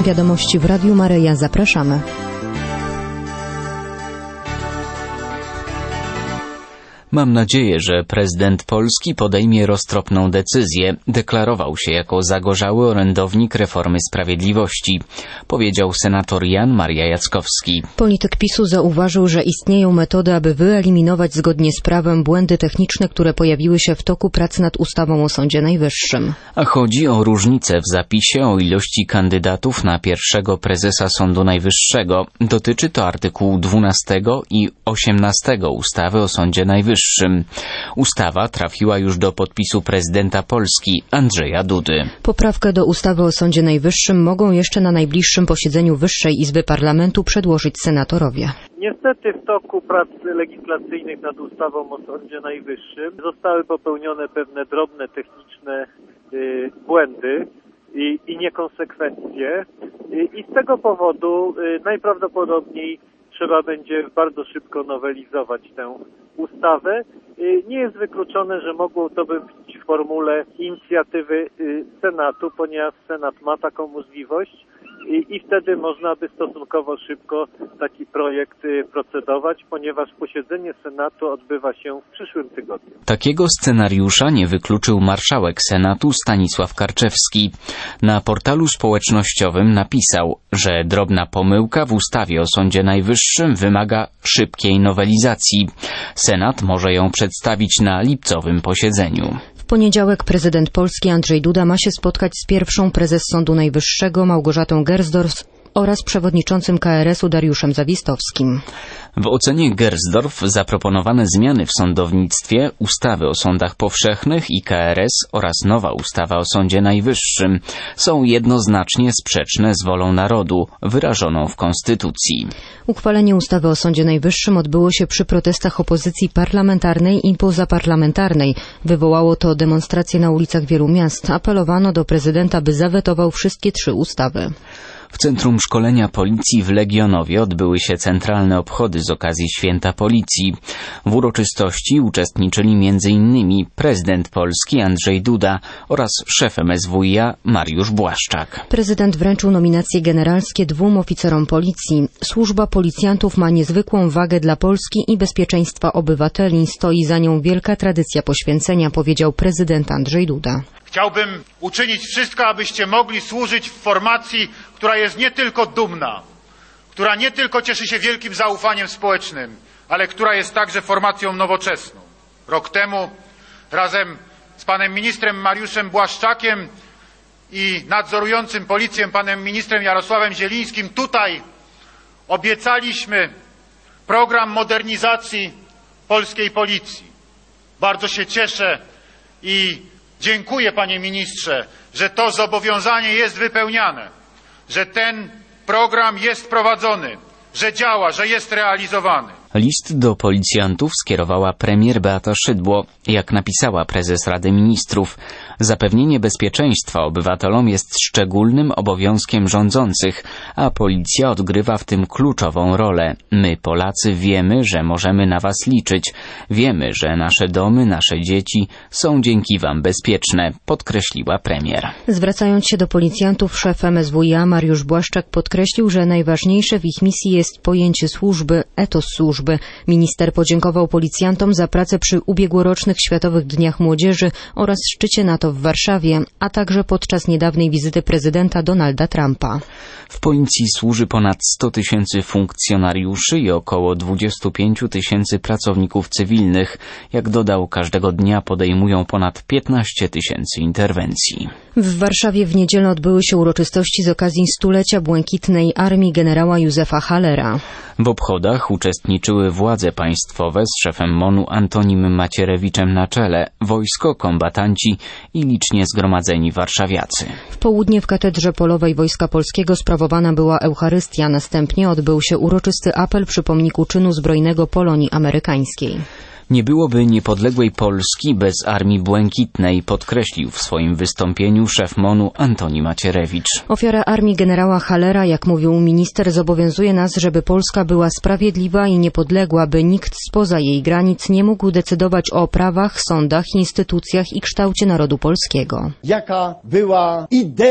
Wiadomości w Radiu Maryja. Zapraszamy. Mam nadzieję, że prezydent Polski podejmie roztropną decyzję. Deklarował się jako zagorzały orędownik reformy sprawiedliwości, powiedział senator Jan Maria Jackowski. Polityk PiS-u zauważył, że istnieją metody, aby wyeliminować zgodnie z prawem błędy techniczne, które pojawiły się w toku prac nad ustawą o Sądzie Najwyższym. A chodzi o różnicę w zapisie o ilości kandydatów na pierwszego prezesa Sądu Najwyższego. Dotyczy to artykułu 12 i 18 ustawy o Sądzie Najwyższym. Ustawa trafiła już do podpisu prezydenta Polski Andrzeja Dudy. Poprawkę do ustawy o Sądzie Najwyższym mogą jeszcze na najbliższym posiedzeniu Wyższej Izby Parlamentu przedłożyć senatorowie. Niestety w toku prac legislacyjnych nad ustawą o Sądzie Najwyższym zostały popełnione pewne drobne techniczne błędy i niekonsekwencje i z tego powodu najprawdopodobniej trzeba będzie bardzo szybko nowelizować tę ustawę. Nie jest wykluczone, że mogło to być w formule inicjatywy Senatu, ponieważ Senat ma taką możliwość i wtedy można by stosunkowo szybko taki projekt procedować, ponieważ posiedzenie Senatu odbywa się w przyszłym tygodniu. Takiego scenariusza nie wykluczył marszałek Senatu Stanisław Karczewski. Na portalu społecznościowym napisał, że drobna pomyłka w ustawie o Sądzie Najwyższym wymaga szybkiej nowelizacji. Senat może ją przedstawić na lipcowym posiedzeniu. W poniedziałek prezydent Polski Andrzej Duda ma się spotkać z pierwszą prezes Sądu Najwyższego Małgorzatą Gersdorf oraz przewodniczącym KRS-u Dariuszem Zawistowskim. W ocenie Gersdorf zaproponowane zmiany w sądownictwie, ustawy o sądach powszechnych i KRS oraz nowa ustawa o Sądzie Najwyższym są jednoznacznie sprzeczne z wolą narodu, wyrażoną w Konstytucji. Uchwalenie ustawy o Sądzie Najwyższym odbyło się przy protestach opozycji parlamentarnej i pozaparlamentarnej. Wywołało to demonstracje na ulicach wielu miast. Apelowano do prezydenta, by zawetował wszystkie 3 ustawy. W Centrum Szkolenia Policji w Legionowie odbyły się centralne obchody z okazji Święta Policji. W uroczystości uczestniczyli m.in. prezydent Polski Andrzej Duda oraz szef MSWiA Mariusz Błaszczak. Prezydent wręczył nominacje generalskie 2 oficerom policji. Służba policjantów ma niezwykłą wagę dla Polski i bezpieczeństwa obywateli. Stoi za nią wielka tradycja poświęcenia, powiedział prezydent Andrzej Duda. Chciałbym uczynić wszystko, abyście mogli służyć w formacji, która jest nie tylko dumna, która nie tylko cieszy się wielkim zaufaniem społecznym, ale która jest także formacją nowoczesną. Rok temu razem z panem ministrem Mariuszem Błaszczakiem i nadzorującym policję panem ministrem Jarosławem Zielińskim tutaj obiecaliśmy program modernizacji polskiej policji. Bardzo się cieszę i dziękuję, panie ministrze, że to zobowiązanie jest wypełniane, że ten program jest prowadzony, że działa, że jest realizowany. List do policjantów skierowała premier Beata Szydło. Jak napisała prezes Rady Ministrów, zapewnienie bezpieczeństwa obywatelom jest szczególnym obowiązkiem rządzących, a policja odgrywa w tym kluczową rolę. My, Polacy, wiemy, że możemy na was liczyć. Wiemy, że nasze domy, nasze dzieci są dzięki wam bezpieczne, podkreśliła premier. Zwracając się do policjantów, szef MSWiA Mariusz Błaszczak podkreślił, że najważniejsze w ich misji jest pojęcie służby, etos służby. Minister podziękował policjantom za pracę przy ubiegłorocznych Światowych Dniach Młodzieży oraz szczycie NATO w Warszawie, a także podczas niedawnej wizyty prezydenta Donalda Trumpa. W policji służy ponad 100 000 funkcjonariuszy i około 25 000 pracowników cywilnych. Jak dodał, każdego dnia podejmują ponad 15 000 interwencji. W Warszawie w niedzielę odbyły się uroczystości z okazji 100-lecia Błękitnej Armii generała Józefa Hallera. W obchodach uczestniczyły władze państwowe z szefem MON-u Antonim Macierewiczem na czele, wojsko, kombatanci i licznie zgromadzeni warszawiacy. W południe w Katedrze Polowej Wojska Polskiego sprawowana była Eucharystia. Następnie odbył się uroczysty apel przy pomniku czynu zbrojnego Polonii Amerykańskiej. Nie byłoby niepodległej Polski bez Armii Błękitnej, podkreślił w swoim wystąpieniu szef MON-u Antoni Macierewicz. Ofiara armii generała Hallera, jak mówił minister, zobowiązuje nas, żeby Polska była sprawiedliwa i niepodległa, by nikt spoza jej granic nie mógł decydować o prawach, sądach, instytucjach i kształcie narodu polskiego. Jaka była idea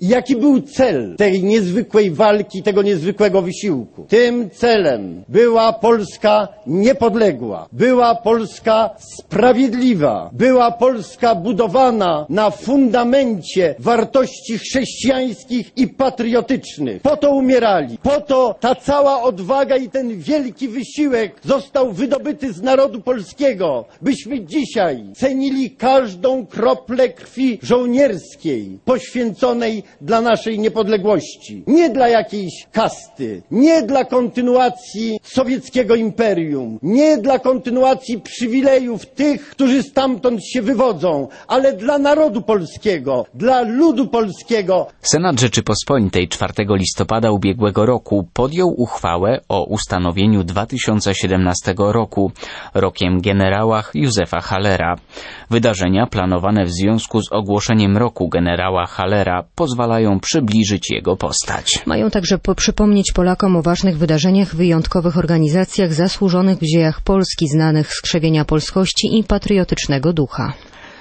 I jaki był cel tej niezwykłej walki, tego niezwykłego wysiłku? Tym celem była Polska niepodległa, była Polska sprawiedliwa, była Polska budowana na fundamencie wartości chrześcijańskich i patriotycznych. Po to umierali, po to ta cała odwaga i ten wielki wysiłek został wydobyty z narodu polskiego, byśmy dzisiaj cenili każdą kroplę krwi żołnierskiej poświęconej dla naszej niepodległości. Nie dla jakiejś kasty, nie dla kontynuacji sowieckiego imperium, nie dla kontynuacji przywilejów tych, którzy stamtąd się wywodzą, ale dla narodu polskiego, dla ludu polskiego. Senat Rzeczypospolitej 4 listopada ubiegłego roku podjął uchwałę o ustanowieniu 2017 roku rokiem generała Józefa Hallera. Wydarzenia planowane w związku z ogłoszeniem roku generała Hallera pozwalają przybliżyć jego postać. Mają także przypomnieć Polakom o ważnych wydarzeniach, wyjątkowych organizacjach zasłużonych w dziejach Polski, znanych z krzewienia polskości i patriotycznego ducha.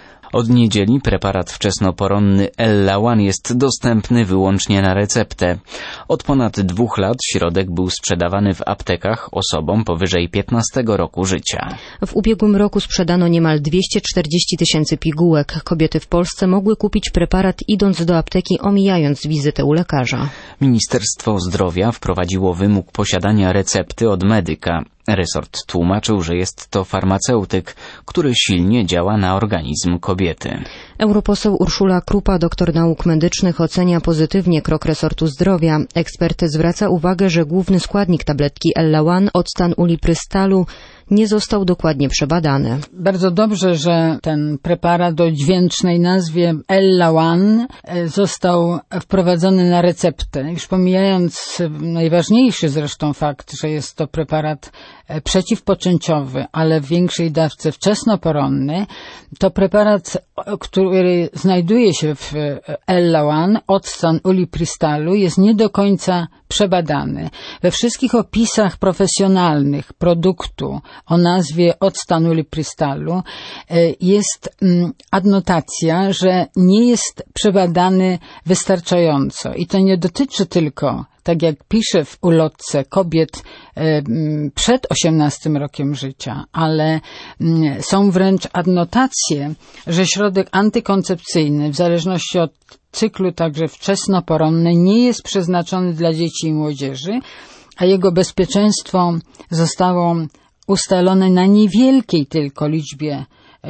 Od niedzieli preparat wczesnoporonny Ellawan jest dostępny wyłącznie na receptę. Od ponad 2 lat środek był sprzedawany w aptekach osobom powyżej 15 roku życia. W ubiegłym roku sprzedano niemal 240 000 pigułek. Kobiety w Polsce mogły kupić preparat idąc do apteki, omijając wizytę u lekarza. Ministerstwo Zdrowia wprowadziło wymóg posiadania recepty od medyka. Resort tłumaczył, że jest to farmaceutyk, który silnie działa na organizm kobiety. Europoseł Urszula Krupa, doktor nauk medycznych, ocenia pozytywnie krok resortu zdrowia. Ekspert zwraca uwagę, że główny składnik tabletki Ellawan, octan uliprystalu, nie został dokładnie przebadany. Bardzo dobrze, że ten preparat o dźwięcznej nazwie Ellawan został wprowadzony na receptę. Już pomijając najważniejszy zresztą fakt, że jest to preparat przeciwpoczęciowy, ale w większej dawce wczesnoporonny, to preparat, który znajduje się w Ellawan, octan uliprystalu, jest nie do końca przebadany. We wszystkich opisach profesjonalnych produktu o nazwie octan uliprystalu jest adnotacja, że nie jest przebadany wystarczająco. I to nie dotyczy tylko, tak jak pisze w ulotce, kobiet przed 18 rokiem życia, ale są wręcz adnotacje, że środek antykoncepcyjny w zależności od cyklu także wczesnoporonny nie jest przeznaczony dla dzieci i młodzieży, a jego bezpieczeństwo zostało ustalone na niewielkiej tylko liczbie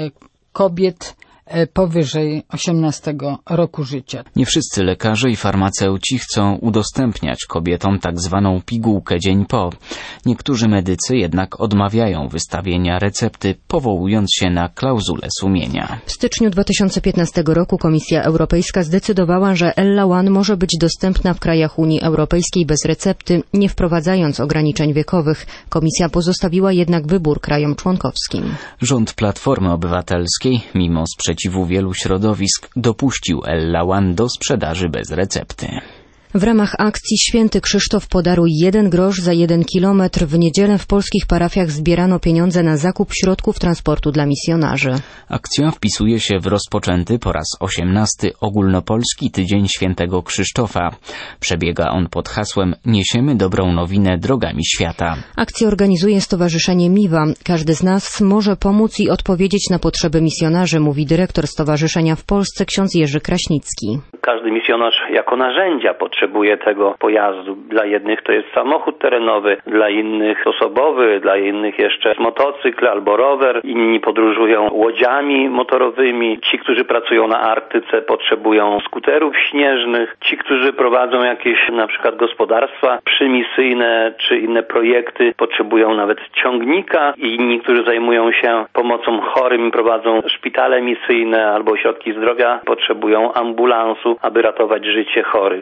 kobiet powyżej 18 roku życia. Nie wszyscy lekarze i farmaceuci chcą udostępniać kobietom tak zwaną pigułkę dzień po. Niektórzy medycy jednak odmawiają wystawienia recepty, powołując się na klauzulę sumienia. W styczniu 2015 roku Komisja Europejska zdecydowała, że Ellawan może być dostępna w krajach Unii Europejskiej bez recepty, nie wprowadzając ograniczeń wiekowych. Komisja pozostawiła jednak wybór krajom członkowskim. Rząd Platformy Obywatelskiej, mimo sprzeciwu wielu środowisk, dopuścił Ellawan do sprzedaży bez recepty. W ramach akcji Święty Krzysztof podaruj 1 grosz za 1 kilometr w niedzielę w polskich parafiach zbierano pieniądze na zakup środków transportu dla misjonarzy. Akcja wpisuje się w rozpoczęty po raz 18 ogólnopolski Tydzień Świętego Krzysztofa. Przebiega on pod hasłem Niesiemy dobrą nowinę drogami świata. Akcję organizuje Stowarzyszenie Miwa. Każdy z nas może pomóc i odpowiedzieć na potrzeby misjonarzy, mówi dyrektor stowarzyszenia w Polsce ksiądz Jerzy Kraśnicki. Każdy misjonarz jako narzędzia potrzebuje tego pojazdu. Dla jednych to jest samochód terenowy, dla innych osobowy, dla innych jeszcze motocykl albo rower. Inni podróżują łodziami motorowymi. Ci, którzy pracują na Arktyce, potrzebują skuterów śnieżnych. Ci, którzy prowadzą jakieś na przykład gospodarstwa przymisyjne czy inne projekty, potrzebują nawet ciągnika. I inni, którzy zajmują się pomocą chorym i prowadzą szpitale misyjne albo ośrodki zdrowia, potrzebują ambulansu, aby ratować życie chorych. Ta gama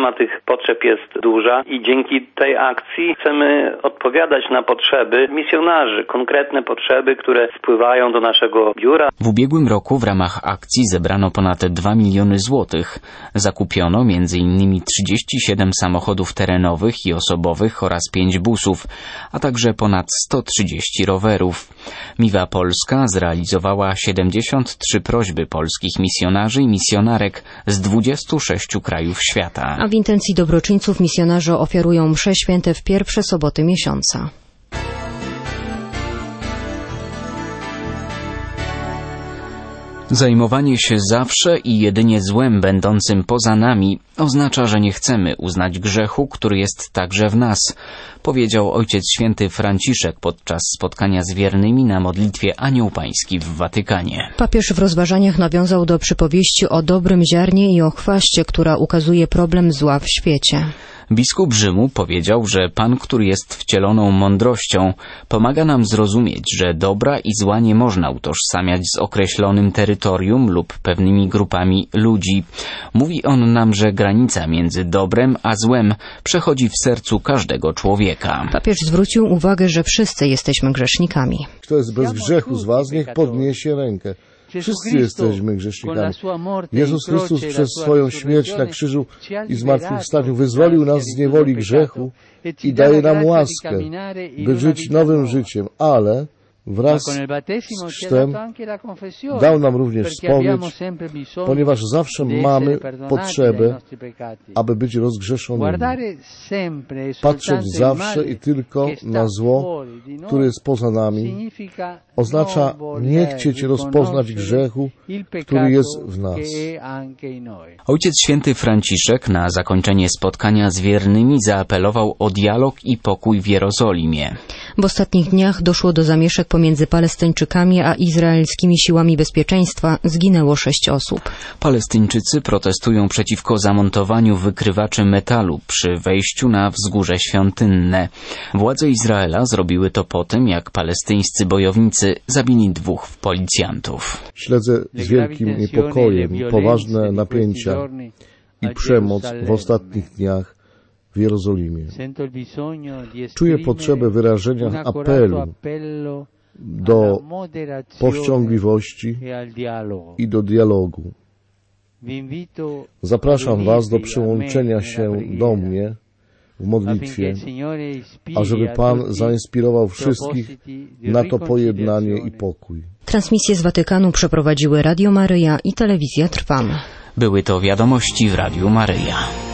Suma tych potrzeb jest duża i dzięki tej akcji chcemy odpowiadać na potrzeby misjonarzy, konkretne potrzeby, które spływają do naszego biura. W ubiegłym roku w ramach akcji zebrano ponad 2 miliony złotych. Zakupiono m.in. 37 samochodów terenowych i osobowych oraz 5 busów, a także ponad 130 rowerów. Miwa Polska zrealizowała 73 prośby polskich misjonarzy i misjonarek z 26 krajów świata. A w intencji dobroczyńców misjonarze ofiarują msze święte w pierwsze soboty miesiąca. Zajmowanie się zawsze i jedynie złem będącym poza nami oznacza, że nie chcemy uznać grzechu, który jest także w nas, powiedział Ojciec Święty Franciszek podczas spotkania z wiernymi na modlitwie Anioł Pański w Watykanie. Papież w rozważaniach nawiązał do przypowieści o dobrym ziarnie i o chwaście, która ukazuje problem zła w świecie. Biskup Rzymu powiedział, że Pan, który jest wcieloną mądrością, pomaga nam zrozumieć, że dobra i zła nie można utożsamiać z określonym terytorium lub pewnymi grupami ludzi. Mówi on nam, że granica między dobrem a złem przechodzi w sercu każdego człowieka. Papież zwrócił uwagę, że wszyscy jesteśmy grzesznikami. Kto jest bez grzechu z was, niech podniesie rękę. Wszyscy jesteśmy grzesznikami. Jezus Chrystus przez swoją śmierć na krzyżu i zmartwychwstaniu wyzwolił nas z niewoli grzechu i daje nam łaskę, by żyć nowym życiem, ale wraz z chrztem dał nam również spowiedź, ponieważ zawsze mamy potrzebę, aby być rozgrzeszonymi. Patrzeć zawsze i tylko na zło, które jest poza nami, oznacza nie chcieć rozpoznać grzechu, który jest w nas. Ojciec Święty Franciszek na zakończenie spotkania z wiernymi zaapelował o dialog i pokój w Jerozolimie. W ostatnich dniach doszło do zamieszek pomiędzy Palestyńczykami a izraelskimi siłami bezpieczeństwa. Zginęło 6 osób. Palestyńczycy protestują przeciwko zamontowaniu wykrywaczy metalu przy wejściu na wzgórze świątynne. Władze Izraela zrobiły to po tym, jak palestyńscy bojownicy zabili 2 policjantów. Śledzę z wielkim niepokojem poważne napięcia i przemoc w ostatnich dniach w Jerozolimie. Czuję potrzebę wyrażenia apelu do powściągliwości i do dialogu. Zapraszam Was do przyłączenia się do mnie w modlitwie, ażeby Pan zainspirował wszystkich na to pojednanie i pokój. Transmisję z Watykanu przeprowadziły Radio Maryja i Telewizja Trwam. Były to wiadomości w Radiu Maryja.